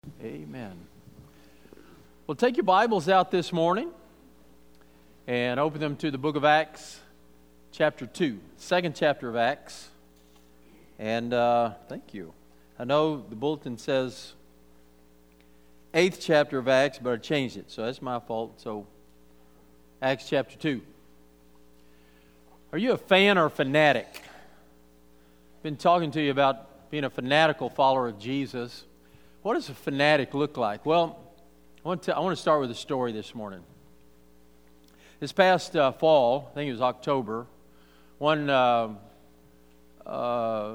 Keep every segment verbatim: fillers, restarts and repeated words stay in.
Amen. Well, take your Bibles out this morning and open them to the book of Acts, chapter two, second chapter of Acts. And uh, thank you. I know the bulletin says eighth chapter of Acts, but I changed it, so that's my fault. So, Acts chapter two. Are you a fan or a fanatic? I've been talking to you about being a fanatical follower of Jesus. What does a fanatic look like? Well, I want to, I want to start with a story this morning. This past uh, fall, I think it was October, one uh, uh,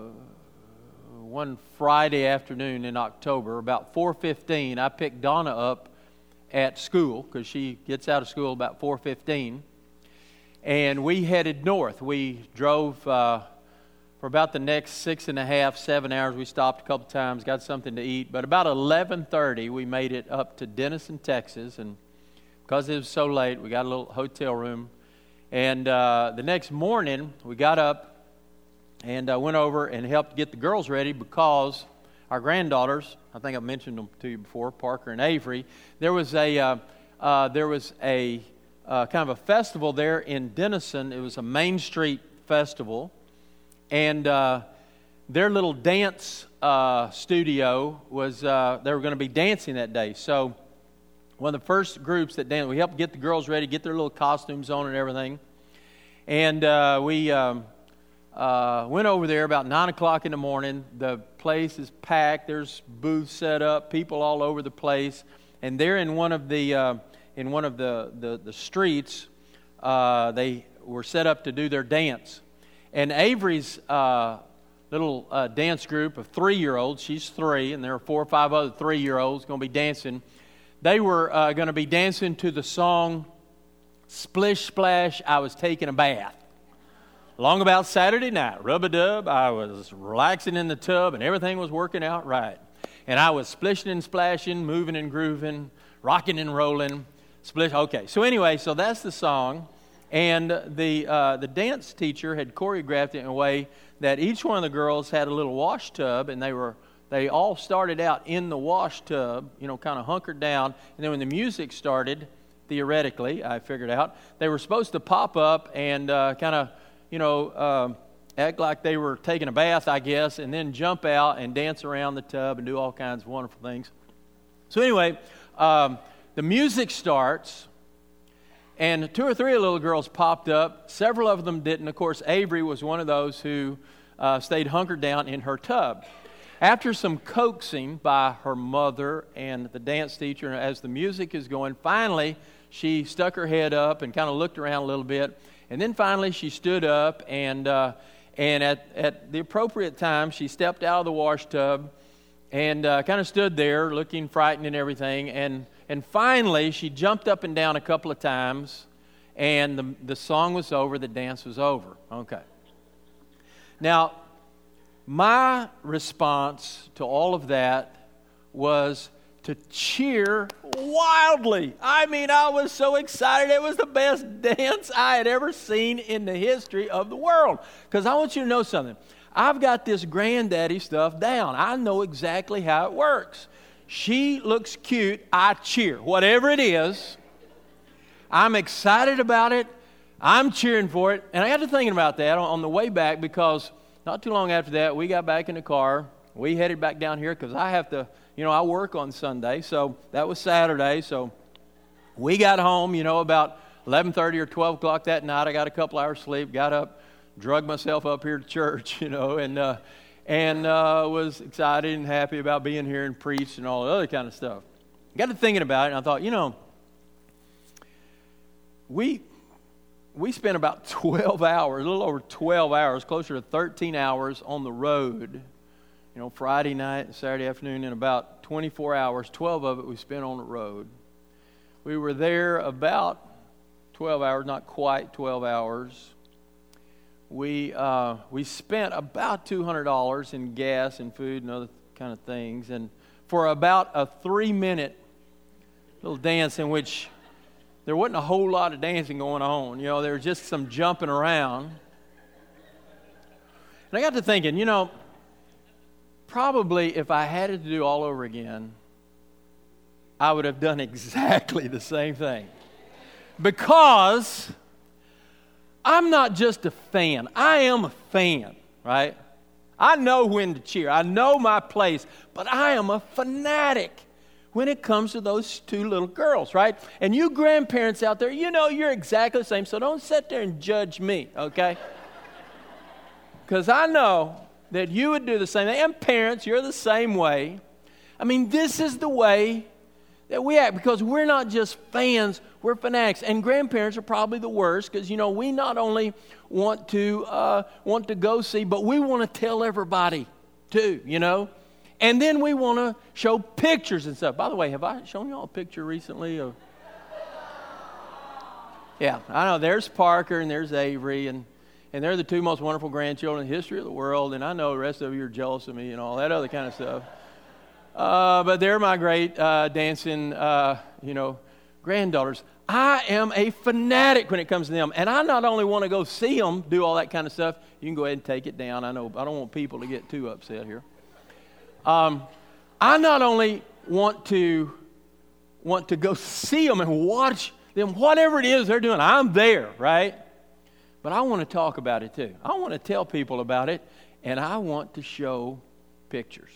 one Friday afternoon in October, about four fifteen, I picked Donna up at school because she gets out of school about four fifteen, and we headed north. We drove uh, for about the next six and a half, seven hours. We stopped a couple times, got something to eat. But about eleven thirty, we made it up to Denison, Texas. And because it was so late, we got a little hotel room. And uh, the next morning, we got up and uh, went over and helped get the girls ready because our granddaughters, I think I've mentioned them to you before, Parker and Avery, there was a uh, uh, there was a uh, kind of a festival there in Denison. It was a Main Street festival. And uh, their little dance uh, studio was, uh, they were going to be dancing that day. So one of the first groups that danced, we helped get the girls ready, get their little costumes on and everything. And uh, we um, uh, went over there about nine o'clock in the morning. The place is packed. There's booths set up, people all over the place. And there in one of the, uh, in one of the, the, the streets, uh, they were set up to do their dance. And Avery's uh, little uh, dance group of three-year-olds, she's three, and there are four or five other three-year-olds going to be dancing. They were uh, going to be dancing to the song, Splish Splash, I Was Taking a Bath. Along about Saturday night, rub-a-dub, I was relaxing in the tub, and everything was working out right. And I was splishing and splashing, moving and grooving, rocking and rolling. Splish. Okay, so anyway, so that's the song. And the uh, the dance teacher had choreographed it in a way that each one of the girls had a little wash tub, and they were they all started out in the wash tub, you know, kind of hunkered down. And then when the music started, theoretically, I figured out, they were supposed to pop up and uh, kind of, you know, uh, act like they were taking a bath, I guess, and then jump out and dance around the tub and do all kinds of wonderful things. So anyway, um, the music starts. And two or three of the little girls popped up. Several of them didn't. Of course, Avery was one of those who uh, stayed hunkered down in her tub. After some coaxing by her mother and the dance teacher, as the music is going, finally she stuck her head up and kind of looked around a little bit. And then finally she stood up, and uh, and at, at the appropriate time she stepped out of the wash tub and uh, kind of stood there looking frightened and everything. And And finally, she jumped up and down a couple of times, and the, the song was over, the dance was over. Okay. Now, my response to all of that was to cheer wildly. I mean, I was so excited. It was the best dance I had ever seen in the history of the world. Because I want you to know something. I've got this granddaddy stuff down. I know exactly how it works. She looks cute, I cheer. Whatever it is, I'm excited about it. I'm cheering for it. And I got to thinking about that on the way back, because not too long after that, we got back in the car. We headed back down here because I have to, you know, I work on Sunday. So that was Saturday. So we got home, you know, about eleven thirty or twelve o'clock that night. I got a couple hours sleep, got up, drugged myself up here to church, you know, and uh And uh, was excited and happy about being here and preached and all the other kind of stuff. Got to thinking about it, and I thought, you know, we we spent about twelve hours, a little over twelve hours, closer to thirteen hours on the road. You know, Friday night and Saturday afternoon, and about twenty-four hours, twelve of it we spent on the road. We were there about twelve hours, not quite twelve hours. We uh, we spent about two hundred dollars in gas and food and other kind of things, and for about a three-minute little dance in which there wasn't a whole lot of dancing going on. You know, there was just some jumping around. And I got to thinking, you know, probably if I had it to do all over again, I would have done exactly the same thing. Because I'm not just a fan. I am a fan, right? I know when to cheer. I know my place. But I am a fanatic when it comes to those two little girls, right? And you grandparents out there, you know you're exactly the same. So don't sit there and judge me, okay? Because I know that you would do the same thing. And parents, you're the same way. I mean, this is the way that we act, because we're not just fans, we're fanatics. And grandparents are probably the worst, because, you know, we not only want to uh, want to go see, but we want to tell everybody too, you know. And then we want to show pictures and stuff. By the way, have I shown you all a picture recently of... Yeah, I know. There's Parker and there's Avery, and, and they're the two most wonderful grandchildren in the history of the world. And I know the rest of you are jealous of me and all that other kind of stuff. Uh, but they're my great uh, dancing, uh, you know, granddaughters. I am a fanatic when it comes to them. And I not only want to go see them do all that kind of stuff. You can go ahead and take it down. I know I don't want people to get too upset here. Um, I not only want to want to go see them and watch them, whatever it is they're doing, I'm there, right? But I want to talk about it too. I want to tell people about it, and I want to show pictures.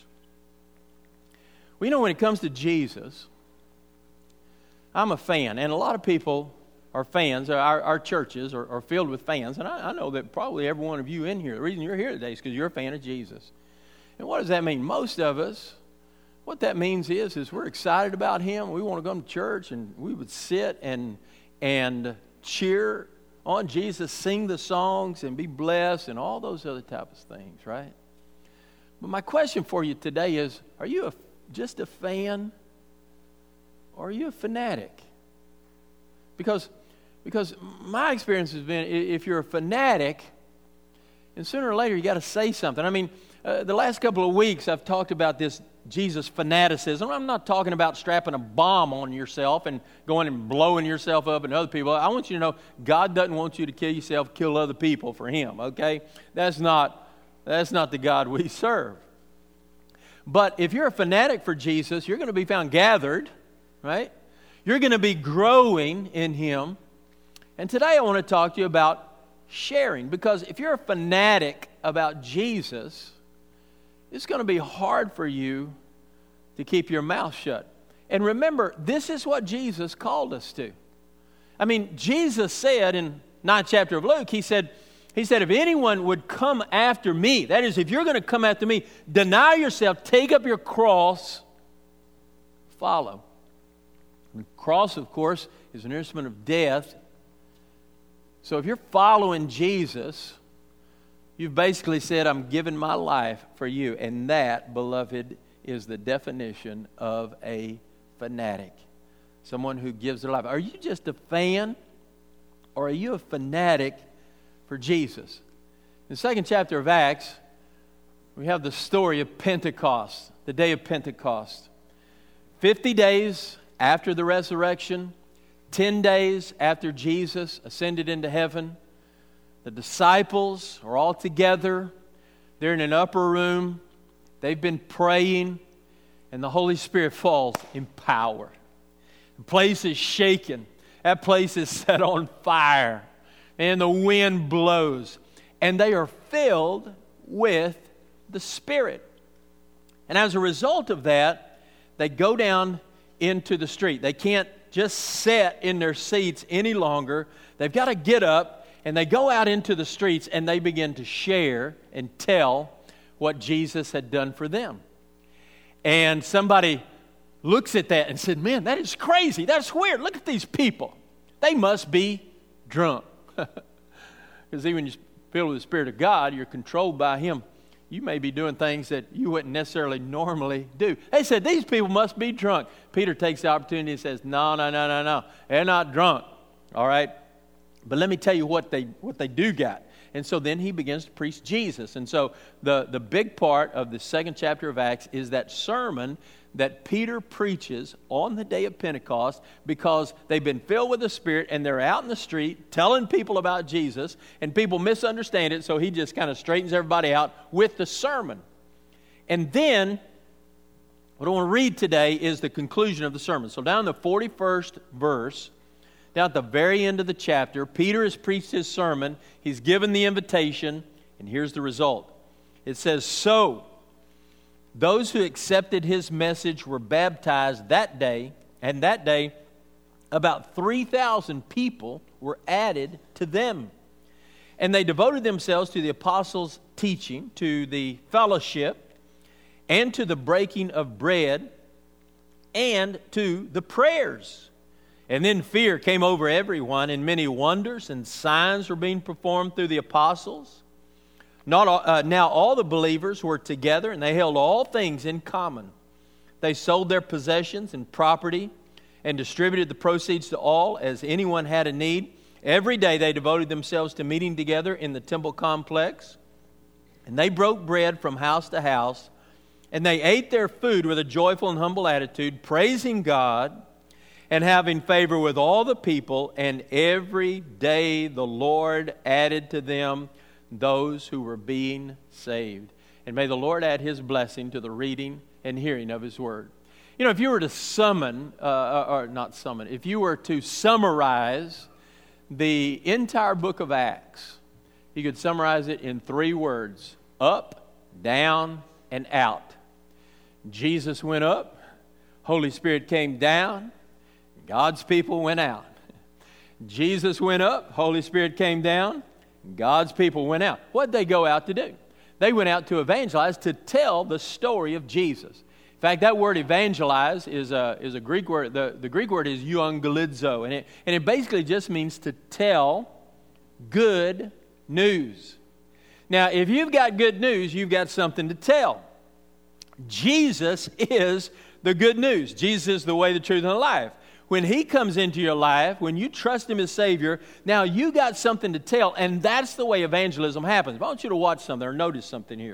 Well, you know, when it comes to Jesus, I'm a fan, and a lot of people are fans. Our, our churches are, are filled with fans, and I, I know that probably every one of you in here, the reason you're here today is because you're a fan of Jesus. And what does that mean? Most of us, what that means is, is we're excited about Him. We want to come to church, and we would sit and and cheer on Jesus, sing the songs, and be blessed, and all those other types of things, right? But my question for you today is, are you a just a fan, or are you a fanatic? Because, because my experience has been, if you're a fanatic, and sooner or later you got to say something. I mean, uh, the last couple of weeks I've talked about this Jesus fanaticism. I'm not talking about strapping a bomb on yourself and going and blowing yourself up and other people. I want you to know God doesn't want you to kill yourself, kill other people for Him. Okay, that's not that's not the God we serve. But if you're a fanatic for Jesus, you're going to be found gathered, right? You're going to be growing in Him. And today I want to talk to you about sharing. Because if you're a fanatic about Jesus, it's going to be hard for you to keep your mouth shut. And remember, this is what Jesus called us to. I mean, Jesus said in ninth chapter of Luke, He said, He said, if anyone would come after me, that is, if you're going to come after me, deny yourself, take up your cross, follow. The cross, of course, is an instrument of death. So if you're following Jesus, you've basically said, I'm giving my life for you. And that, beloved, is the definition of a fanatic. Someone who gives their life. Are you just a fan, or are you a fanatic for Jesus? In the second chapter of Acts, we have the story of Pentecost, the day of Pentecost. Fifty days after the resurrection, ten days after Jesus ascended into heaven, the disciples are all together. They're in an upper room. They've been praying, and the Holy Spirit falls in power. The place is shaken. That place is set on fire. And the wind blows. And they are filled with the Spirit. And as a result of that, they go down into the street. They can't just sit in their seats any longer. They've got to get up, and they go out into the streets, and they begin to share and tell what Jesus had done for them. And somebody looks at that and said, man, that is crazy. That's weird. Look at these people. They must be drunk. Because even when you're filled with the Spirit of God, you're controlled by Him. You may be doing things that you wouldn't necessarily normally do. They said, these people must be drunk. Peter takes the opportunity and says, no, no, no, no, no. They're not drunk. All right? But let me tell you what they what they do got. And so then he begins to preach Jesus. And so the, the big part of the second chapter of Acts is that sermon that Peter preaches on the day of Pentecost, because they've been filled with the Spirit and they're out in the street telling people about Jesus, and people misunderstand it, so he just kind of straightens everybody out with the sermon. And then What I want to read today is the conclusion of the sermon. So down in the forty-first verse, down at the very end of the chapter, Peter has preached his sermon. He's given the invitation, and here's the result. It says, "So those who accepted his message were baptized that day, and that day about three thousand people were added to them. And they devoted themselves to the apostles' teaching, to the fellowship, and to the breaking of bread, and to the prayers. And then fear came over everyone, and many wonders and signs were being performed through the apostles. Not all, uh, now all the believers were together, and they held all things in common. They sold their possessions and property and distributed the proceeds to all as anyone had a need. Every day they devoted themselves to meeting together in the temple complex. And they broke bread from house to house, and they ate their food with a joyful and humble attitude, praising God and having favor with all the people. And every day the Lord added to them those who were being saved." And may the Lord add His blessing to the reading and hearing of His word. You know, if you were to summon, uh, or not summon, if you were to summarize the entire book of Acts, you could summarize it in three words: up, down, and out. Jesus went up, Holy Spirit came down, God's people went out. Jesus went up, Holy Spirit came down, God's people went out. What did they go out to do? They went out to evangelize, to tell the story of Jesus. In fact, that word evangelize is a, is a Greek word. The, the Greek word is euangelizo, and it, and it basically just means to tell good news. Now, if you've got good news, you've got something to tell. Jesus is the good news. Jesus is the way, the truth, and the life. When He comes into your life, when you trust Him as Savior, now you got something to tell, and that's the way evangelism happens. I want you to watch something or notice something here.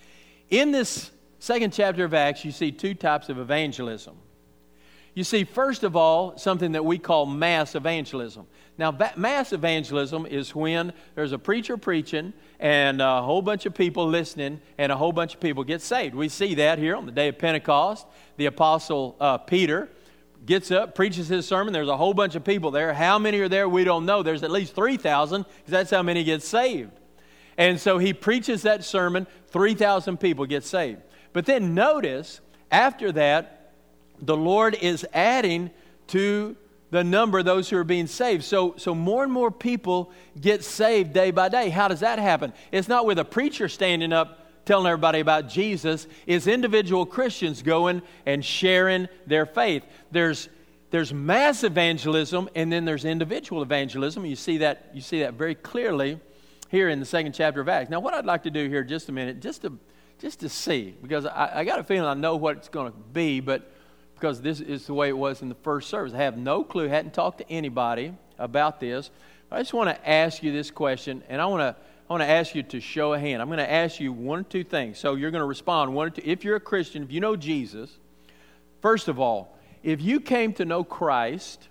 In this second chapter of Acts, you see two types of evangelism. You see, first of all, something that we call mass evangelism. Now, mass evangelism is when there's a preacher preaching and a whole bunch of people listening and a whole bunch of people get saved. We see that here on the day of Pentecost. The apostle uh, Peter gets up, preaches his sermon. There's a whole bunch of people there. How many are there? We don't know. There's at least three thousand, because that's how many get saved. And so he preaches that sermon. three thousand people get saved. But then notice, after that, the Lord is adding to the number of those who are being saved. So, so more and more people get saved day by day. How does that happen? It's not with a preacher standing up telling everybody about Jesus. It's individual Christians going and sharing their faith. There's, there's mass evangelism, and then there's individual evangelism. You see that, you see that very clearly here in the second chapter of Acts. Now, what I'd like to do here just a minute, just to just to see, because I, I got a feeling I know what it's going to be, but because this is the way it was in the first service. I have no clue, hadn't talked to anybody about this. I just want to ask you this question, and I want to I want to ask you to show a hand. I'm going to ask you one or two things. So you're going to respond one or two. If you're a Christian, if you know Jesus, first of all, if you came to know Christ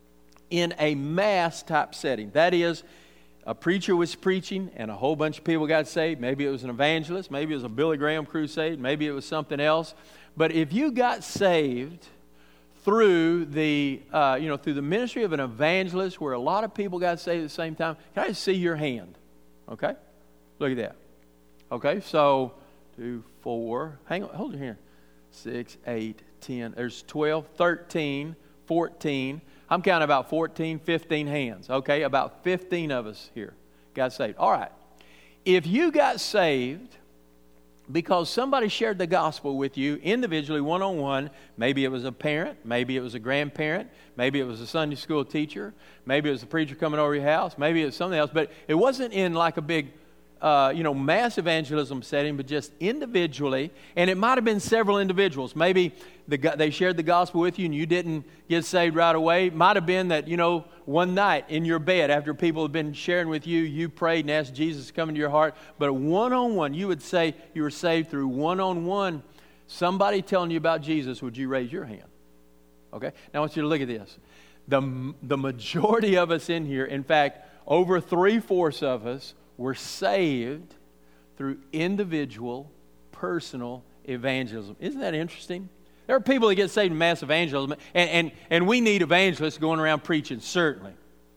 in a mass type setting, that is, a preacher was preaching and a whole bunch of people got saved. Maybe it was an evangelist. Maybe it was a Billy Graham crusade. Maybe it was something else. But if you got saved through the, uh, you know, through the ministry of an evangelist, where a lot of people got saved at the same time, can I just see your hand? Okay, look at that. Okay, so two, four. Hang on, hold it here. Six, eight, ten. There's twelve, thirteen, fourteen. I'm counting about fourteen, fifteen hands. Okay, about fifteen of us here got saved. All right. If you got saved because somebody shared the gospel with you individually, one-on-one, maybe it was a parent, maybe it was a grandparent, maybe it was a Sunday school teacher, maybe it was a preacher coming over your house, maybe it was something else, but it wasn't in like a big Uh, you know, mass evangelism setting, but just individually, and it might have been several individuals. Maybe the, they shared the gospel with you and you didn't get saved right away. It might have been that, you know, one night in your bed after people had been sharing with you, you prayed and asked Jesus to come into your heart. But one-on-one, you would say you were saved through one-on-one. Somebody telling you about Jesus, would you raise your hand? Okay? Now I want you to look at this. The, the majority of us in here, in fact, over three-fourths of us, were saved through individual, personal evangelism. Isn't that interesting? There are people that get saved in mass evangelism, and, and, and we need evangelists going around preaching, certainly.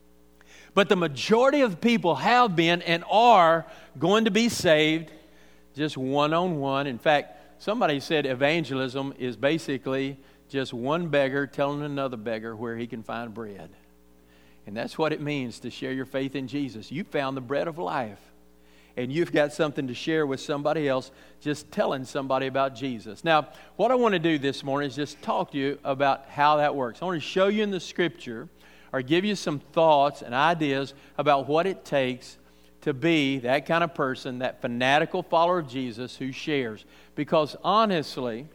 But the majority of the people have been and are going to be saved just one-on-one. In fact, somebody said evangelism is basically just one beggar telling another beggar where he can find bread. And that's what it means to share your faith in Jesus. You found the bread of life. And you've got something to share with somebody else, just telling somebody about Jesus. Now, what I want to do this morning is just talk to you about how that works. I want to show you in the Scripture, or give you some thoughts and ideas about what it takes to be that kind of person, that fanatical follower of Jesus who shares. Because honestly,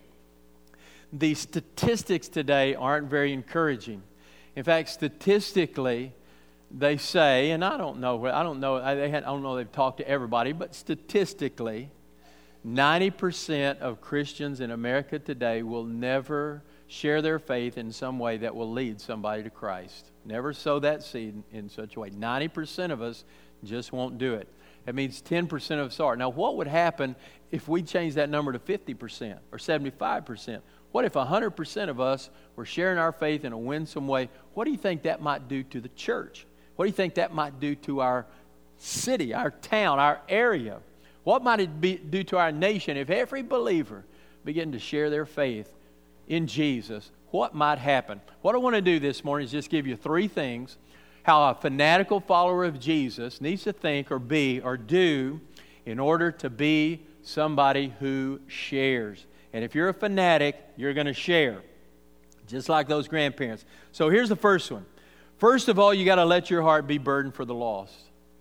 the statistics today aren't very encouraging. In fact, statistically, they say, and I don't know, I don't know, I, they had, I don't know, they've talked to everybody, but statistically, ninety percent of Christians in America today will never share their faith in some way that will lead somebody to Christ. Never sow that seed in such a way. ninety percent of us just won't do it. That means ten percent of us are. Now, what would happen if we changed that number to fifty percent or seventy-five percent? What if one hundred percent of us were sharing our faith in a winsome way? What do you think that might do to the church? What do you think that might do to our city, our town, our area? What might it be, do to our nation if every believer began to share their faith in Jesus? What might happen? What I want to do this morning is just give you three things how a fanatical follower of Jesus needs to think or be or do in order to be somebody who shares. And if you're a fanatic, you're going to share, just like those grandparents. So here's the first one. First of all, you got to let your heart be burdened for the lost.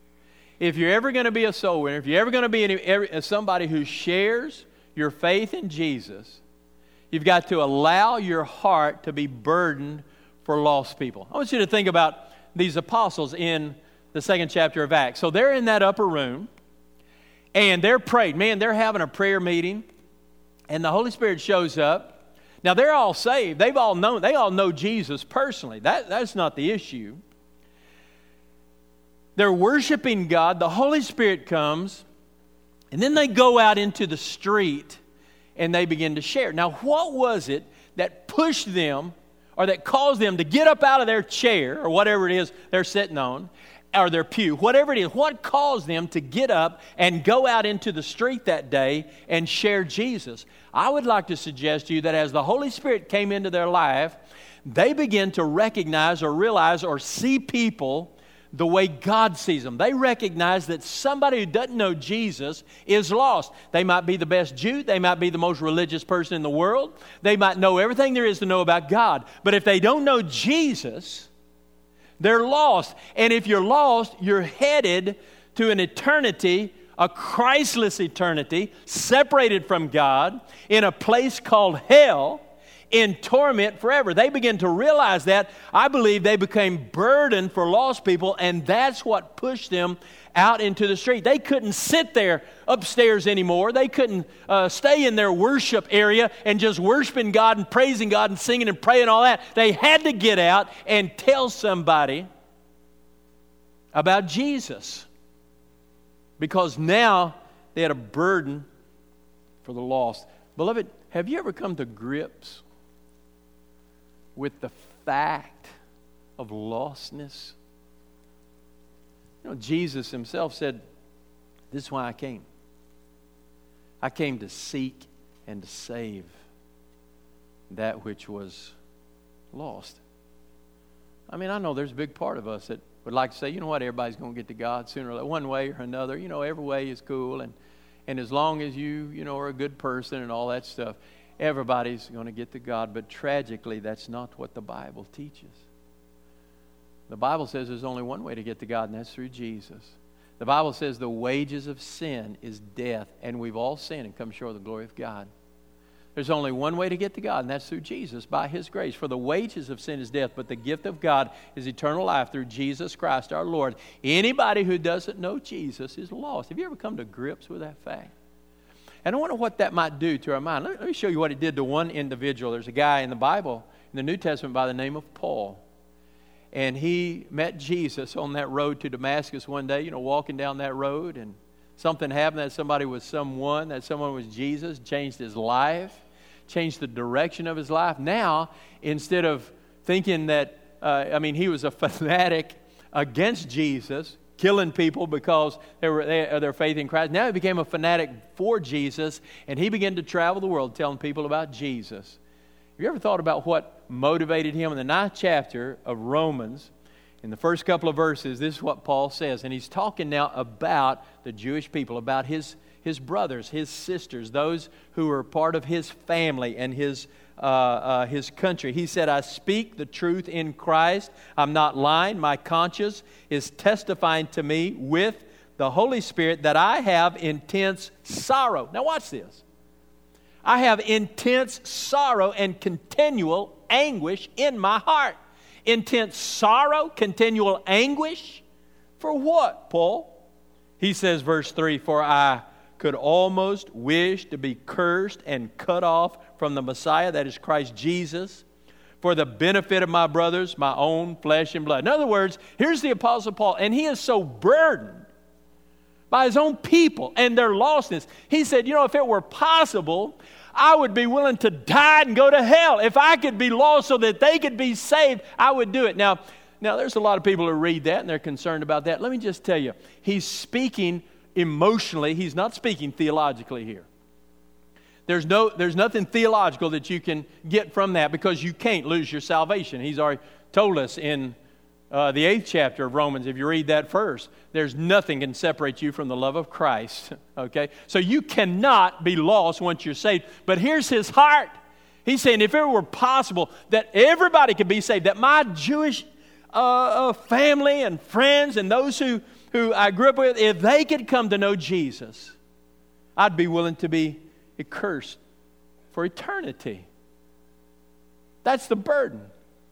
If you're ever going to be a soul winner, if you're ever going to be any, every, somebody who shares your faith in Jesus, you've got to allow your heart to be burdened for lost people. I want you to think about these apostles in the second chapter of Acts. So they're in that upper room, and they're praying. Man, they're having a prayer meeting, and the Holy Spirit shows up. Now, they're all saved. They've all known, they all know Jesus personally. That, that's not the issue. They're worshiping God. The Holy Spirit comes, and then they go out into the street, and they begin to share. Now, what was it that pushed them, or that caused them to get up out of their chair, or whatever it is they're sitting on, or their pew, whatever it is, what caused them to get up and go out into the street that day and share Jesus? I would like to suggest to you that as the Holy Spirit came into their life, they began to recognize or realize or see people the way God sees them. They recognize that somebody who doesn't know Jesus is lost. They might be the best Jew. They might be the most religious person in the world. They might know everything there is to know about God. But if they don't know Jesus, they're lost. And if you're lost, you're headed to an eternity, a Christless eternity, separated from God, in a place called hell, in torment forever. They begin to realize that. I believe they became burdened for lost people, and that's what pushed them out into the street. They couldn't sit there upstairs anymore. They couldn't uh, stay in their worship area and just worshiping God and praising God and singing and praying and all that. They had to get out and tell somebody about Jesus, because now they had a burden for the lost. Beloved, have you ever come to grips with the fact of lostness? You know, Jesus himself said, this is why I came. I came to seek and to save that which was lost. I mean, I know there's a big part of us that would like to say, you know what, everybody's going to get to God sooner or later, one way or another. You know, every way is cool, and, and as long as you, you know, are a good person and all that stuff, everybody's going to get to God. But tragically, that's not what the Bible teaches. The Bible says there's only one way to get to God, and that's through Jesus. The Bible says the wages of sin is death, and we've all sinned and come short of the glory of God. There's only one way to get to God, and that's through Jesus, by His grace. For the wages of sin is death, but the gift of God is eternal life through Jesus Christ our Lord. Anybody who doesn't know Jesus is lost. Have you ever come to grips with that fact? And I wonder what that might do to our mind. Let me show you what it did to one individual. There's a guy in the Bible, in the New Testament, by the name of Paul. And he met Jesus on that road to Damascus one day, you know, walking down that road. And something happened, that somebody was someone, that someone was Jesus, changed his life, changed the direction of his life. Now, instead of thinking that, uh, I mean, he was a fanatic against Jesus, killing people because they were they, of their faith in Christ. Now he became a fanatic for Jesus, and he began to travel the world telling people about Jesus. Have you ever thought about what motivated him? In the ninth chapter of Romans, in the first couple of verses, this is what Paul says. And he's talking now about the Jewish people, about his, his brothers, his sisters, those who are part of his family and his uh, uh, his country. He said, I speak the truth in Christ. I'm not lying. My conscience is testifying to me with the Holy Spirit that I have intense sorrow. Now watch this. I have intense sorrow and continual anguish in my heart. Intense sorrow, continual anguish. For what, Paul? He says, verse three, for I could almost wish to be cursed and cut off from the Messiah, that is Christ Jesus, for the benefit of my brothers, my own flesh and blood. In other words, here's the Apostle Paul, and he is so burdened by his own people and their lostness. He said, you know, if it were possible, I would be willing to die and go to hell. If I could be lost so that they could be saved, I would do it. Now, now there's a lot of people who read that and they're concerned about that. Let me just tell you, he's speaking emotionally. He's not speaking theologically here. There's no, there's nothing theological that you can get from that because you can't lose your salvation. He's already told us in uh, the eighth chapter of Romans, if you read that first, there's nothing can separate you from the love of Christ. Okay? So you cannot be lost once you're saved. But here's his heart. He's saying if it were possible that everybody could be saved, that my Jewish uh, uh, family and friends and those who, who I grew up with, if they could come to know Jesus, I'd be willing to be accursed for eternity. That's the burden.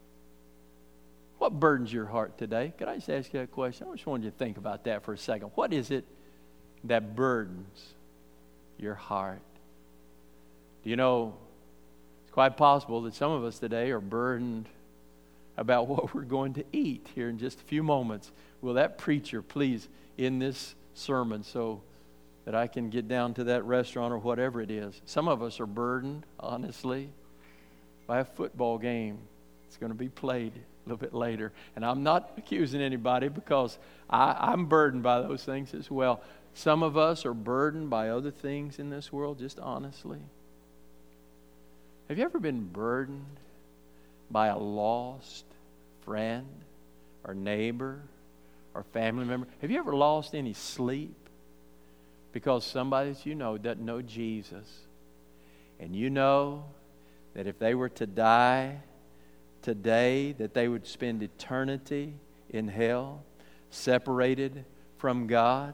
What burdens your heart today? Could I just ask you a question? I just wanted you to think about that for a second. What is it that burdens your heart? Do you know, it's quite possible that some of us today are burdened about what we're going to eat here in just a few moments. Will that preacher please end this sermon so that I can get down to that restaurant or whatever it is? Some of us are burdened, honestly, by a football game. It's going to be played a little bit later. And I'm not accusing anybody because I, I'm burdened by those things as well. Some of us are burdened by other things in this world, just honestly. Have you ever been burdened by a lost friend or neighbor or family member? Have you ever lost any sleep because somebody that you know doesn't know Jesus? And you know that if they were to die today, that they would spend eternity in hell, separated from God?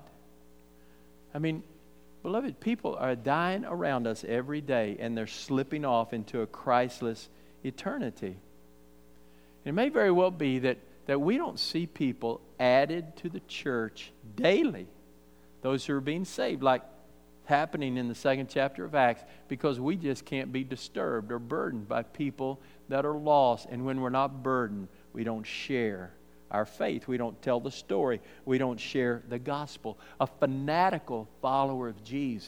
I mean, beloved, people are dying around us every day, and they're slipping off into a Christless eternity. It may very well be that, that we don't see people added to the church daily, those who are being saved, like happening in the second chapter of Acts, because we just can't be disturbed or burdened by people that are lost. And when we're not burdened, we don't share our faith. We don't tell the story. We don't share the gospel. A fanatical follower of Jesus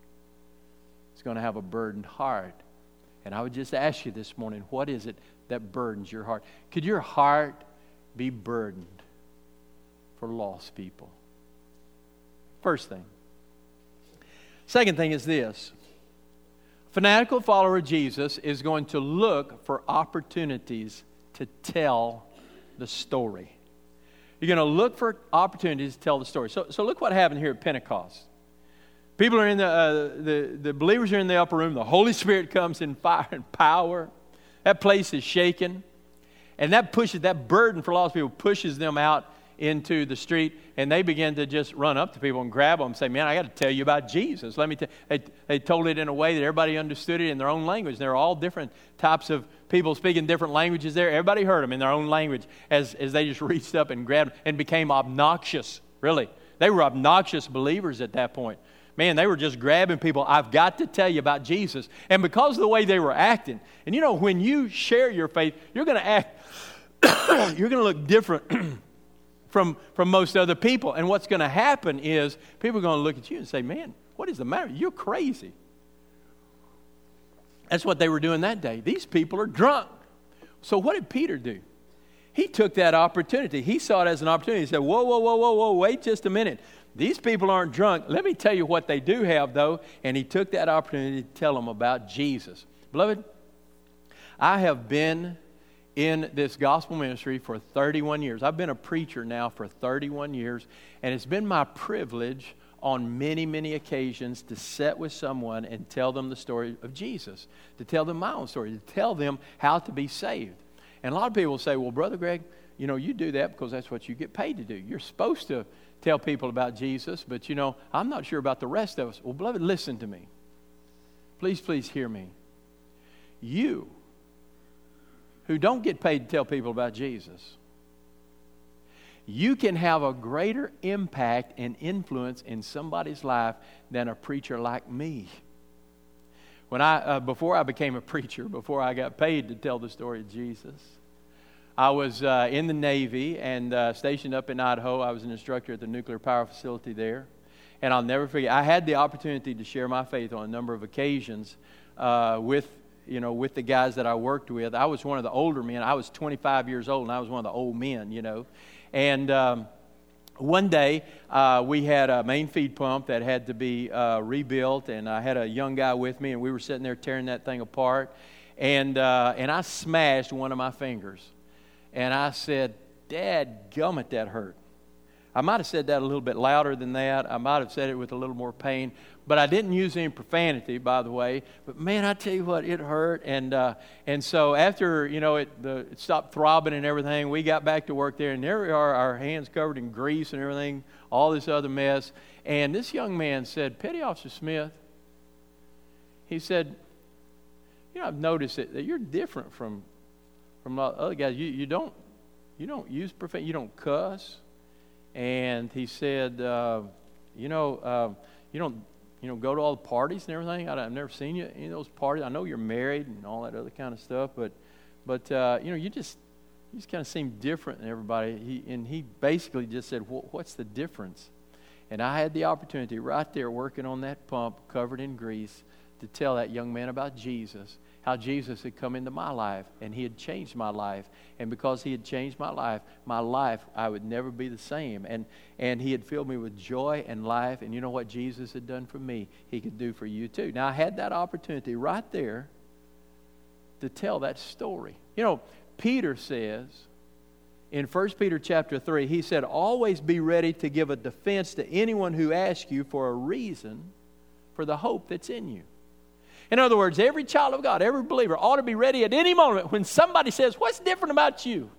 is going to have a burdened heart. And I would just ask you this morning, what is it that burdens your heart? Could your heart be burdened for lost people? First thing. Second thing is this. A fanatical follower of Jesus is going to look for opportunities to tell the story. You're going to look for opportunities to tell the story. So, so look what happened here at Pentecost. People are in the, uh, the, the believers are in the upper room. The Holy Spirit comes in fire and power. That place is shaken. And that pushes, that burden for lost people pushes them out into the street, and they begin to just run up to people and grab them and say, man, I got to tell you about Jesus. Let me tell they, they told it in a way that everybody understood it in their own language. There were all different types of people speaking different languages there. Everybody heard them in their own language as, as they just reached up and grabbed them and became obnoxious, really. They were obnoxious believers at that point. Man, they were just grabbing people. I've got to tell you about Jesus. And because of the way they were acting, and you know, when you share your faith, you're going to act, you're going to look different from, from most other people. And what's going to happen is people are going to look at you and say, man, what is the matter? You're crazy. That's what they were doing that day. These people are drunk. So what did Peter do? He took that opportunity. He saw it as an opportunity. He said, whoa, whoa, whoa, whoa, whoa, wait just a minute. These people aren't drunk. Let me tell you what they do have, though. And he took that opportunity to tell them about Jesus. Beloved, I have been in this gospel ministry for thirty-one years. I've been a preacher now for thirty-one years. And it's been my privilege on many, many occasions to sit with someone and tell them the story of Jesus, to tell them my own story, to tell them how to be saved. And a lot of people say, well, Brother Greg, you know, you do that because that's what you get paid to do. You're supposed to tell people about Jesus, but, you know, I'm not sure about the rest of us. Well, beloved, listen to me. Please, please hear me. You who don't get paid to tell people about Jesus, you can have a greater impact and influence in somebody's life than a preacher like me. When I, uh, before I became a preacher, before I got paid to tell the story of Jesus, I was uh, in the Navy and uh, stationed up in Idaho. I was an instructor at the nuclear power facility there. And I'll never forget, I had the opportunity to share my faith on a number of occasions uh, with, you know, with the guys that I worked with. I was one of the older men. I was twenty-five years old, and I was one of the old men, you know. And um, one day, uh, we had a main feed pump that had to be uh, rebuilt, and I had a young guy with me, and we were sitting there tearing that thing apart. And uh, and I smashed one of my fingers. And I said, Dad, gummit, that hurt. I might have said that a little bit louder than that. I might have said it with a little more pain. But I didn't use any profanity, by the way. But, man, I tell you what, it hurt. And uh, and so after, you know, it, the, it stopped throbbing and everything, we got back to work there. And there we are, our hands covered in grease and everything, all this other mess. And this young man said, Petty Officer Smith, he said, you know, I've noticed it, that you're different from from other guys. You, you don't you don't use profanity. You don't cuss. And he said, uh, you know, uh, you don't you know go to all the parties and everything. I, I've never seen you at any of those parties. I know you're married and all that other kind of stuff, but but uh, you know, you just you just kind of seem different than everybody. He and he basically just said, what's the difference? And I had the opportunity right there working on that pump covered in grease to tell that young man about Jesus, how Jesus had come into my life and he had changed my life. And because he had changed my life, my life, I would never be the same. And and he had filled me with joy and life. And you know what Jesus had done for me, he could do for you too. Now, I had that opportunity right there to tell that story. You know, Peter says in First Peter chapter three, he said, always be ready to give a defense to anyone who asks you for a reason for the hope that's in you. In other words, every child of God, every believer ought to be ready at any moment when somebody says, what's different about you?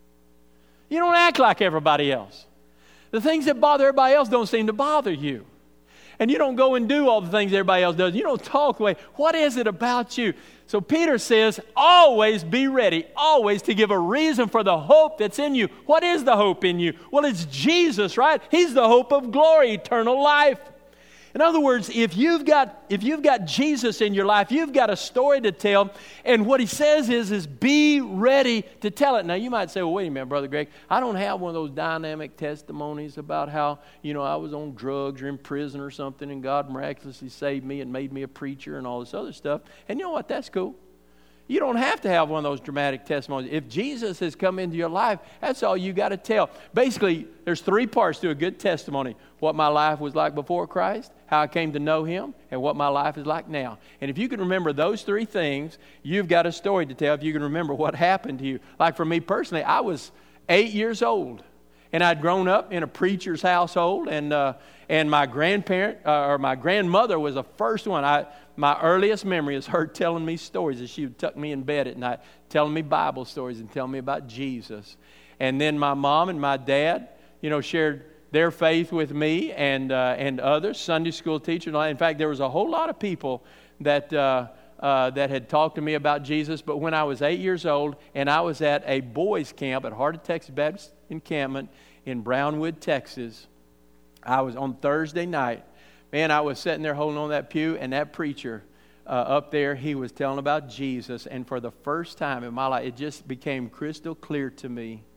You don't act like everybody else. The things that bother everybody else don't seem to bother you. And you don't go and do all the things everybody else does. You don't talk the way. What is it about you? So Peter says, always be ready, always to give a reason for the hope that's in you. What is the hope in you? Well, it's Jesus, right? He's the hope of glory, eternal life. In other words, if you've got if you've got Jesus in your life, you've got a story to tell. And what he says is, is be ready to tell it. Now, you might say, well, wait a minute, Brother Greg. I don't have one of those dynamic testimonies about how, you know, I was on drugs or in prison or something and God miraculously saved me and made me a preacher and all this other stuff. And you know what? That's cool. You don't have to have one of those dramatic testimonies. If Jesus has come into your life, that's all you got to tell. Basically, there's three parts to a good testimony. What my life was like before Christ, how I came to know him, and what my life is like now. And if you can remember those three things, you've got a story to tell if you can remember what happened to you. Like for me personally, I was eight years old. And I'd grown up in a preacher's household, and uh, and my grandparent uh, or my grandmother was the first one. I my earliest memory is her telling me stories as she would tuck me in bed at night, telling me Bible stories and telling me about Jesus. And then my mom and my dad, you know, shared their faith with me and uh, and others, Sunday school teachers. In fact, there was a whole lot of people that. Uh, Uh, that had talked to me about Jesus. But when I was eight years old and I was at a boys' camp at Heart of Texas Baptist Encampment in Brownwood, Texas, I was on Thursday night. Man, I was sitting there holding on that pew, and that preacher uh, up there, he was telling about Jesus. And for the first time in my life, it just became crystal clear to me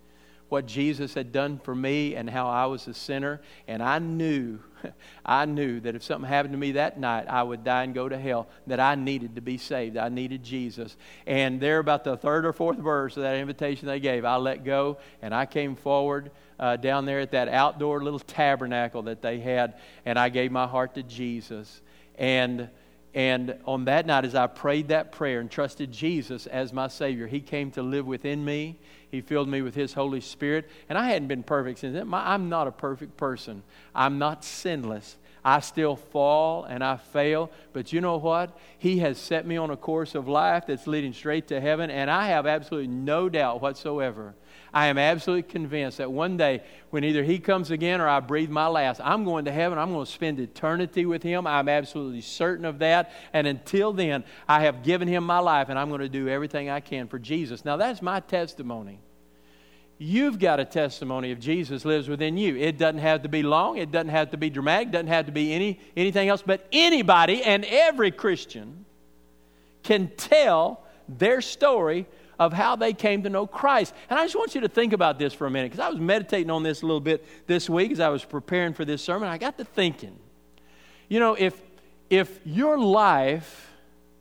what Jesus had done for me and how I was a sinner. And I knew, I knew that if something happened to me that night, I would die and go to hell, that I needed to be saved. I needed Jesus. And there about the third or fourth verse of that invitation they gave, I let go and I came forward uh, down there at that outdoor little tabernacle that they had, and I gave my heart to Jesus. And And on that night, as I prayed that prayer and trusted Jesus as my Savior, He came to live within me. He filled me with His Holy Spirit. And I hadn't been perfect since then. I'm not a perfect person. I'm not sinless. I still fall and I fail. But you know what? He has set me on a course of life that's leading straight to heaven. And I have absolutely no doubt whatsoever. I am absolutely convinced that one day when either He comes again or I breathe my last, I'm going to heaven. I'm going to spend eternity with Him. I'm absolutely certain of that. And until then, I have given Him my life, and I'm going to do everything I can for Jesus. Now, that's my testimony. You've got a testimony if Jesus lives within you. It doesn't have to be long. It doesn't have to be dramatic. It doesn't have to be any anything else. But anybody and every Christian can tell their story of how they came to know Christ. And I just want you to think about this for a minute, because I was meditating on this a little bit this week as I was preparing for this sermon. I got to thinking, you know, if if your life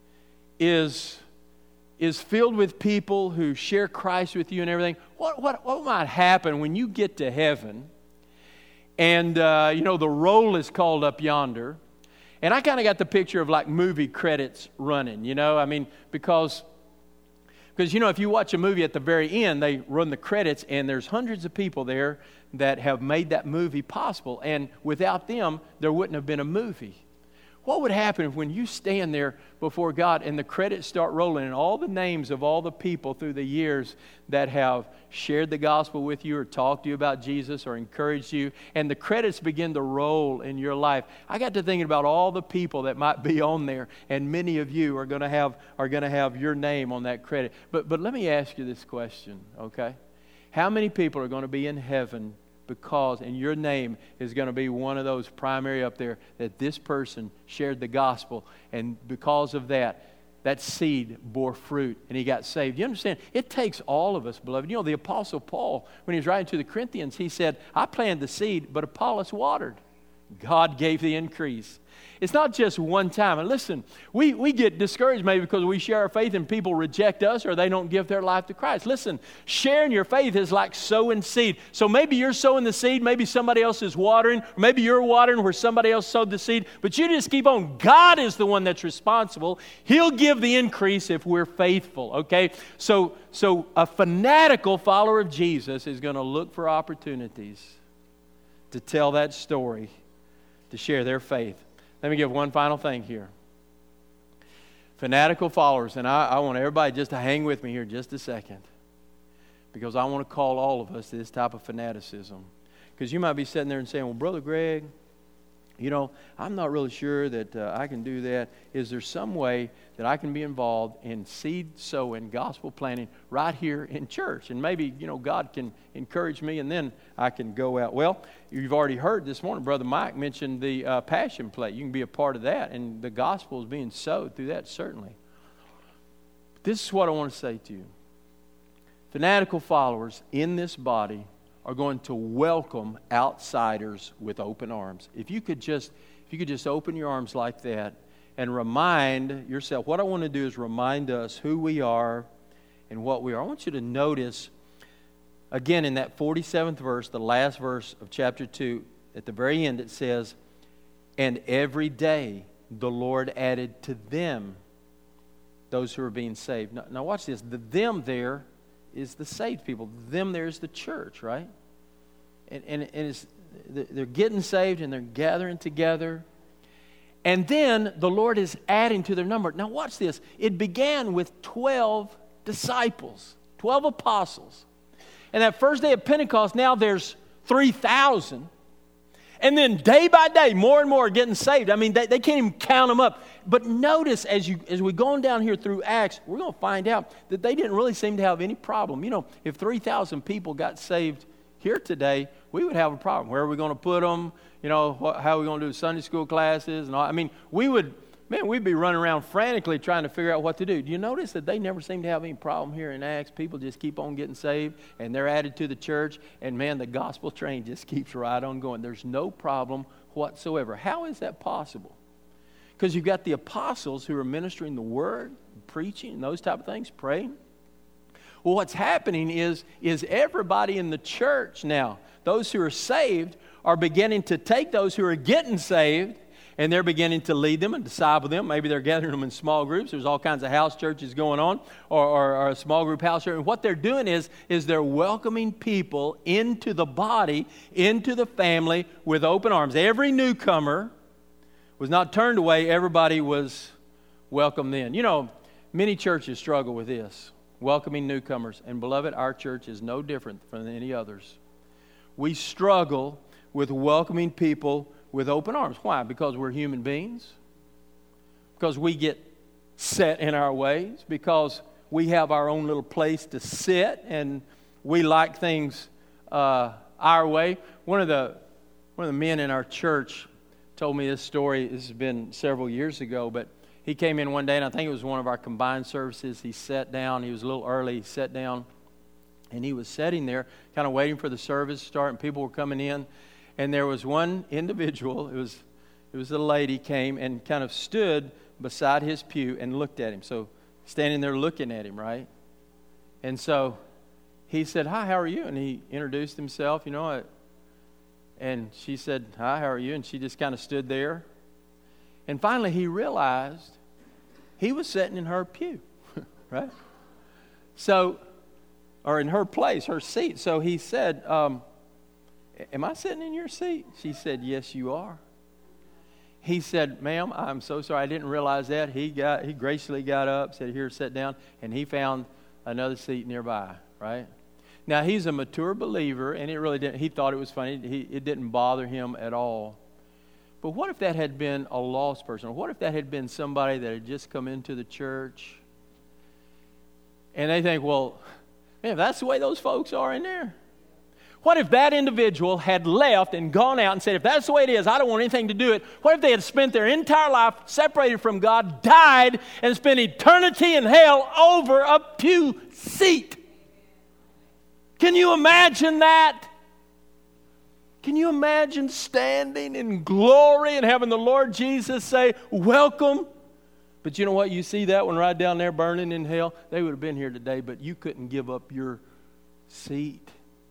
is is filled with people who share Christ with you and everything, what what what might happen when you get to heaven and uh, you know, the roll is called up yonder? And I kind of got the picture of like movie credits running, you know, I mean, because Because, you know, if you watch a movie at the very end, they run the credits, and there's hundreds of people there that have made that movie possible. And without them, there wouldn't have been a movie. What would happen if when you stand there before God and the credits start rolling and all the names of all the people through the years that have shared the gospel with you or talked to you about Jesus or encouraged you, and the credits begin to roll in your life? I got to thinking about all the people that might be on there, and many of you are going to have are going to have your name on that credit. But but let me ask you this question, okay? How many people are going to be in heaven because, and your name is going to be one of those primary up there, that this person shared the gospel, and because of that, that seed bore fruit and he got saved? You understand? It takes all of us, beloved. You know, the Apostle Paul, when he was writing to the Corinthians, he said, I planted the seed, but Apollos watered. God gave the increase. It's not just one time. And listen, we, we get discouraged maybe because we share our faith and people reject us or they don't give their life to Christ. Listen, sharing your faith is like sowing seed. So maybe you're sowing the seed, maybe somebody else is watering, or maybe you're watering where somebody else sowed the seed, but you just keep on. God is the one that's responsible. He'll give the increase if we're faithful, okay? So, so a fanatical follower of Jesus is going to look for opportunities to tell that story, to share their faith. Let me give one final thing here. Fanatical followers, and I, I want everybody just to hang with me here just a second, because I want to call all of us to this type of fanaticism. Because you might be sitting there and saying, well, Brother Greg, you know, I'm not really sure that uh, I can do that. Is there some way that I can be involved in seed sowing, gospel planting right here in church? And maybe, you know, God can encourage me and then I can go out. Well, you've already heard this morning, Brother Mike mentioned the uh, Passion Play. You can be a part of that, and the gospel is being sowed through that, certainly. This is what I want to say to you. Fanatical followers in this body are going to welcome outsiders with open arms. If you could just, if you could just open your arms like that and remind yourself, what I want to do is remind us who we are and what we are. I want you to notice, again, in that forty-seventh verse, the last verse of chapter two, at the very end it says, and every day the Lord added to them those who are being saved. Now, now watch this. The them there is the saved people. Them there is the church, right? And, and, and it's, they're getting saved and they're gathering together. And then the Lord is adding to their number. Now watch this. It began with twelve disciples, twelve apostles. And that first day of Pentecost, now there's three thousand. And then day by day, more and more are getting saved. I mean, they, they can't even count them up. But notice as you as we go on down here through Acts, we're going to find out that they didn't really seem to have any problem. You know, if three thousand people got saved here today, we would have a problem. Where are we going to put them? You know, what, how are we going to do Sunday school classes? And all? I mean, we would man, we'd be running around frantically trying to figure out what to do. Do you notice that they never seem to have any problem here in Acts? People just keep on getting saved, and they're added to the church, and man, the gospel train just keeps right on going. There's no problem whatsoever. How is that possible? Because you've got the apostles who are ministering the word, preaching, and those type of things, praying. Well, what's happening is, is everybody in the church now, those who are saved, are beginning to take those who are getting saved, and they're beginning to lead them and disciple them. Maybe they're gathering them in small groups. There's all kinds of house churches going on, or, or, or a small group house church. And what they're doing is, is they're welcoming people into the body, into the family with open arms. Every newcomer was not turned away. Everybody was welcomed in. You know, many churches struggle with this, welcoming newcomers. And beloved, our church is no different from any others. We struggle with welcoming people with open arms. Why? Because we're human beings. Because we get set in our ways. Because we have our own little place to sit, and we like things uh, our way. One of the one of the men in our church told me this story. This has been several years ago, but he came in one day, and I think it was one of our combined services. He sat down. He was a little early. He sat down, and he was sitting there, kind of waiting for the service to start, and people were coming in. And there was one individual, it was it was a lady, came and kind of stood beside his pew and looked at him. So standing there looking at him, right? And so he said, "Hi, how are you?" And he introduced himself, you know. And she said, "Hi, how are you?" And she just kind of stood there. And finally he realized he was sitting in her pew, right? So, or in her place, her seat. So he said, um, "Am I sitting in your seat?" She said, "Yes, you are." He said, "Ma'am, I'm so sorry. I didn't realize that." He got, he graciously got up, said, "Here, sit down." And he found another seat nearby, right? Now, he's a mature believer, and it really didn't, he thought it was funny. He, it didn't bother him at all. But what if that had been a lost person? Or what if that had been somebody that had just come into the church? And they think, well, man, if that's the way those folks are in there. What if that individual had left and gone out and said, if that's the way it is, I don't want anything to do it. What if they had spent their entire life separated from God, died, and spent eternity in hell over a pew seat? Can you imagine that? Can you imagine standing in glory and having the Lord Jesus say, "Welcome"? But you know what? You see that one right down there burning in hell? They would have been here today, but you couldn't give up your seat.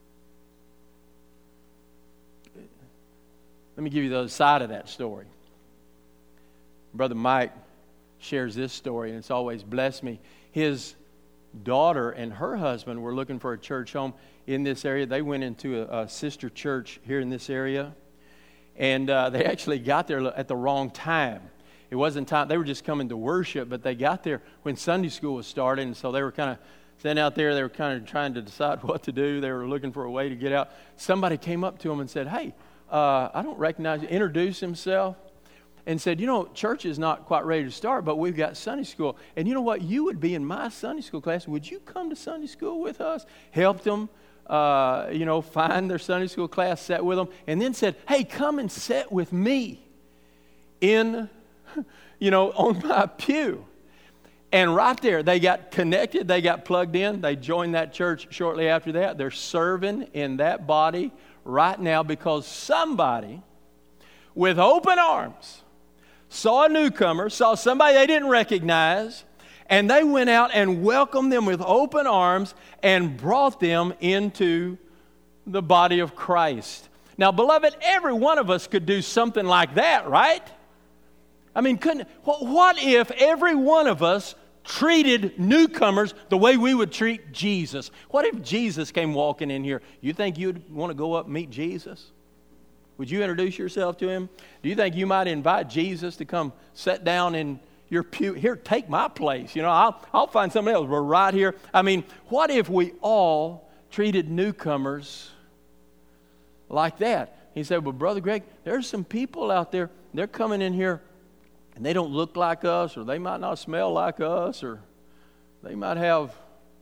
Let me give you the other side of that story. Brother Mike shares this story, and it's always blessed me. His daughter and her husband were looking for a church home in this area. They went into a, a sister church here in this area, and uh, they actually got there at the wrong time. It wasn't time. They were just coming to worship, but they got there when Sunday school was starting, and so they were kind of sitting out there. They were kind of trying to decide what to do. They were looking for a way to get out. Somebody came up to them and said, "Hey, uh, I don't recognize you." Introduced himself and said, "You know, church is not quite ready to start, but we've got Sunday school. And you know what? You would be in my Sunday school class. Would you come to Sunday school with us?" Helped them, uh, you know, find their Sunday school class, sat with them, and then said, "Hey, come and sit with me in, you know, on my pew." And right there, they got connected. They got plugged in. They joined that church shortly after that. They're serving in that body right now because somebody with open arms saw a newcomer, saw somebody they didn't recognize, and they went out and welcomed them with open arms and brought them into the body of Christ. Now, beloved, every one of us could do something like that, right? I mean, couldn't, what if every one of us treated newcomers the way we would treat Jesus? What if Jesus came walking in here? You think you'd want to go up and meet Jesus? Would you introduce yourself to him? Do you think you might invite Jesus to come sit down in your pew? Here, take my place. You know, I'll, I'll find somebody else. We're right here. I mean, what if we all treated newcomers like that? He said, "Well, Brother Greg, there's some people out there. They're coming in here, and they don't look like us, or they might not smell like us, or they might have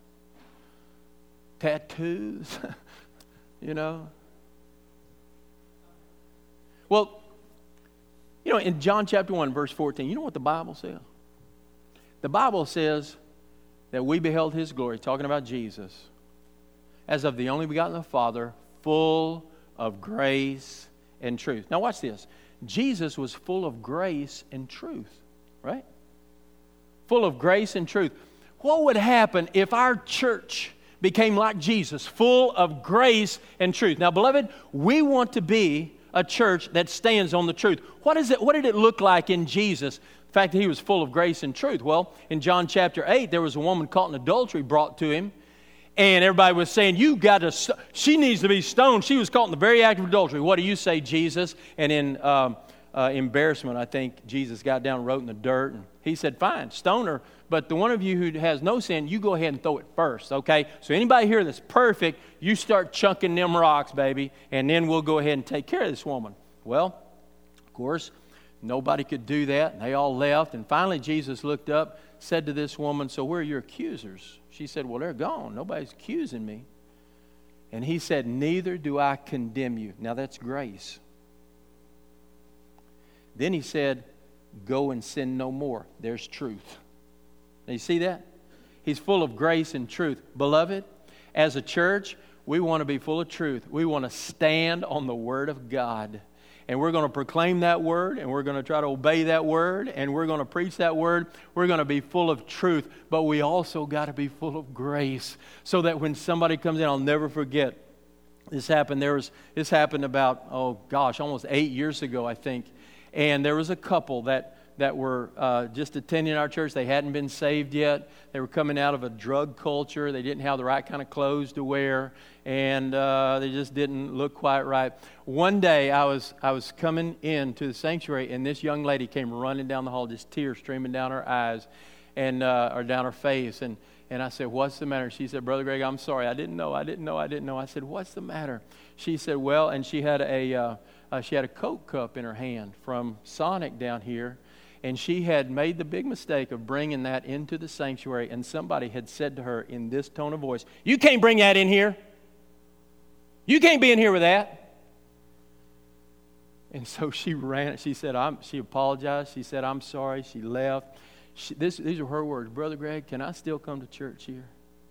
tattoos, you know." Well, You know, in John chapter one, verse fourteen, you know what the Bible says? The Bible says that we beheld His glory, talking about Jesus, as of the only begotten of the Father, full of grace and truth. Now watch this. Jesus was full of grace and truth, right? Full of grace and truth. What would happen if our church became like Jesus, full of grace and truth? Now, beloved, we want to be a church that stands on the truth. What is it? What did it look like in Jesus? The fact that He was full of grace and truth. Well, in John chapter eight, there was a woman caught in adultery brought to Him. And everybody was saying, you got to, st- she needs to be stoned. She was caught in the very act of adultery. What do you say, Jesus? And in um, uh, embarrassment, I think Jesus got down and wrote in the dirt. And He said, fine, stone her. But the one of you who has no sin, you go ahead and throw it first, okay? So anybody here that's perfect, you start chunking them rocks, baby. And then we'll go ahead and take care of this woman. Well, of course, nobody could do that. And they all left. And finally, Jesus looked up, said to this woman, so where are your accusers? She said, well, they're gone. Nobody's accusing me. And He said, neither do I condemn you. Now that's grace. Then He said, go and sin no more. There's truth. Now you see that? He's full of grace and truth. Beloved, as a church, we want to be full of truth. We want to stand on the Word of God. And we're going to proclaim that Word, and we're going to try to obey that Word, and we're going to preach that Word. We're going to be full of truth, but we also got to be full of grace so that when somebody comes in, I'll never forget. This happened, there was, this happened about, oh gosh, almost eight years ago, I think. And there was a couple that, that were uh, just attending our church. They hadn't been saved yet. They were coming out of a drug culture. They didn't have the right kind of clothes to wear. And uh, they just didn't look quite right. One day, I was I was coming into the sanctuary, and this young lady came running down the hall, just tears streaming down her eyes, and uh, or down her face. And and I said, "What's the matter?" She said, "Brother Greg, I'm sorry. I didn't know. I didn't know. I didn't know." I said, "What's the matter?" She said, "Well," and she had a uh, uh, she had a Coke cup in her hand from Sonic down here. And she had made the big mistake of bringing that into the sanctuary, and somebody had said to her in this tone of voice, "You can't bring that in here. You can't be in here with that." And so she ran. She said, I'm, she apologized. She said, "I'm sorry." She left. She, this, these are her words. "Brother Greg, can I still come to church here?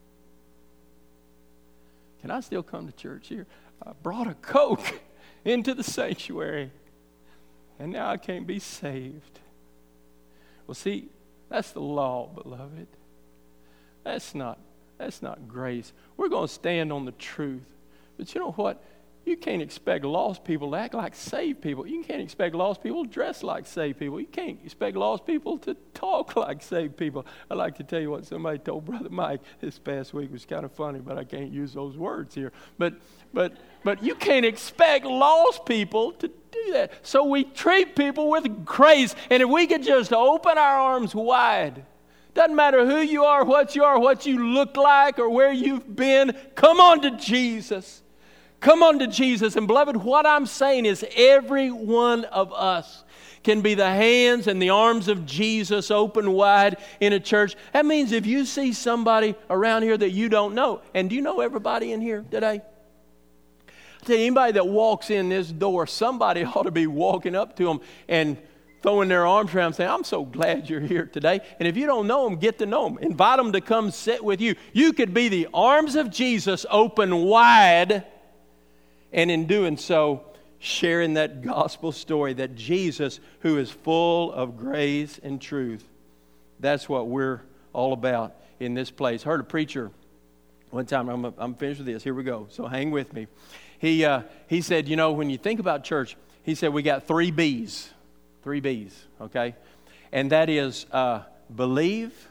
Can I still come to church here? I brought a Coke into the sanctuary, and now I can't be saved." Well, see, that's the law, beloved. That's not, that's not grace. We're going to stand on the truth. But you know what? You can't expect lost people to act like saved people. You can't expect lost people to dress like saved people. You can't expect lost people to talk like saved people. I'd like to tell you what somebody told Brother Mike this past week. It was kind of funny, but I can't use those words here. But but but you can't expect lost people to do that. So we treat people with grace. And if we could just open our arms wide, doesn't matter who you are, what you are, what you look like, or where you've been, come on to Jesus. Come on to Jesus. And beloved, what I'm saying is every one of us can be the hands and the arms of Jesus open wide in a church. That means if you see somebody around here that you don't know, and do you know everybody in here today? I tell you, anybody that walks in this door, somebody ought to be walking up to them and throwing their arms around saying, "I'm so glad you're here today." And if you don't know them, get to know them. Invite them to come sit with you. You could be the arms of Jesus open wide, and in doing so, sharing that gospel story that Jesus, who is full of grace and truth, that's what we're all about in this place. I heard a preacher one time, I'm, I'm finished with this, here we go, so hang with me. He, uh, he said, you know, when you think about church, he said, we got three B's, three B's, okay? And that is uh, believe,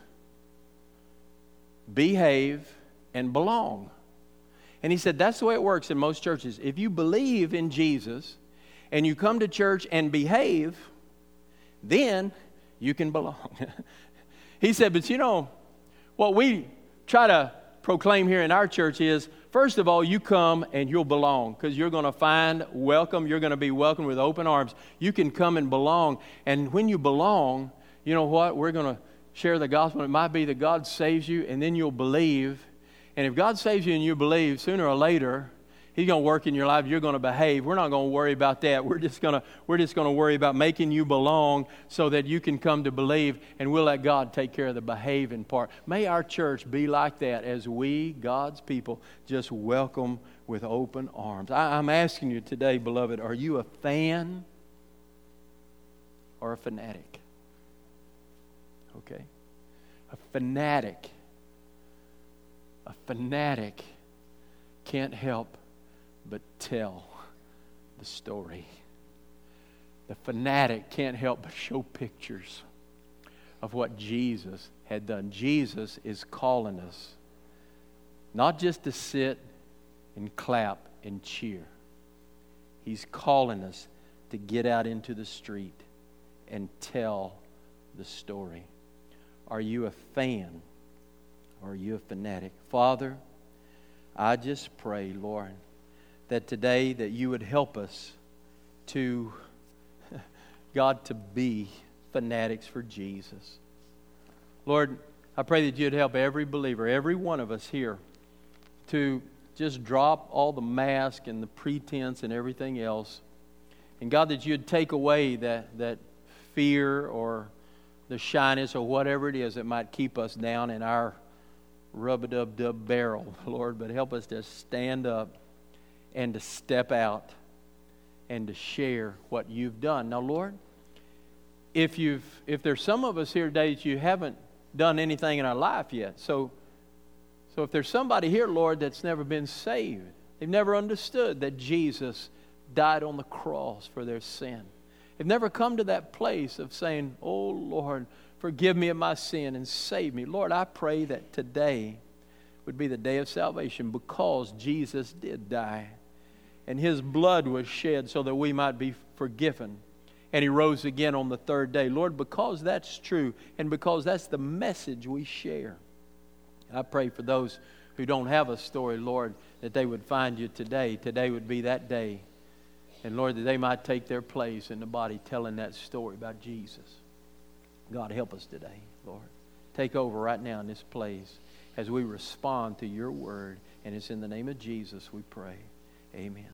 behave, and belong. And he said that's the way it works in most churches. If you believe in Jesus and you come to church and behave, then you can belong. He said, but you know, what we try to proclaim here in our church is, first of all, you come and you'll belong because you're going to find welcome. You're going to be welcomed with open arms. You can come and belong. And when you belong, you know what? We're going to share the gospel. It might be that God saves you and then you'll believe. And if God saves you and you believe, sooner or later, He's going to work in your life. You're going to behave. We're not going to worry about that. We're just going to we're just going to worry about making you belong so that you can come to believe, and we'll let God take care of the behaving part. May our church be like that as we, God's people, just welcome with open arms. I, I'm asking you today, beloved, are you a fan or a fanatic? Okay. A fanatic. A fanatic can't help but tell the story. The fanatic can't help but show pictures of what Jesus had done. Jesus is calling us not just to sit and clap and cheer. He's calling us to get out into the street and tell the story. Are you a fan or are you a fanatic? Father, I just pray, Lord, that today that you would help us to, God, to be fanatics for Jesus. Lord, I pray that you'd help every believer, every one of us here, to just drop all the mask and the pretense and everything else. And God, that you'd take away that, that fear or the shyness or whatever it is that might keep us down in our rub-a-dub-dub barrel, Lord. But help us to stand up and to step out and to share what you've done. Now, Lord, if you've if there's some of us here today that you haven't done anything in our life yet, so so if there's somebody here, Lord, that's never been saved, they've never understood that Jesus died on the cross for their sin. They've never come to that place of saying, oh, Lord, forgive me of my sin and save me. Lord, I pray that today would be the day of salvation because Jesus did die. And his blood was shed so that we might be forgiven. And he rose again on the third day. Lord, because that's true and because that's the message we share, I pray for those who don't have a story, Lord, that they would find you today. Today would be that day. And Lord, that they might take their place in the body telling that story about Jesus. God, help us today, Lord. Take over right now in this place as we respond to your word. And it's in the name of Jesus we pray. Amen.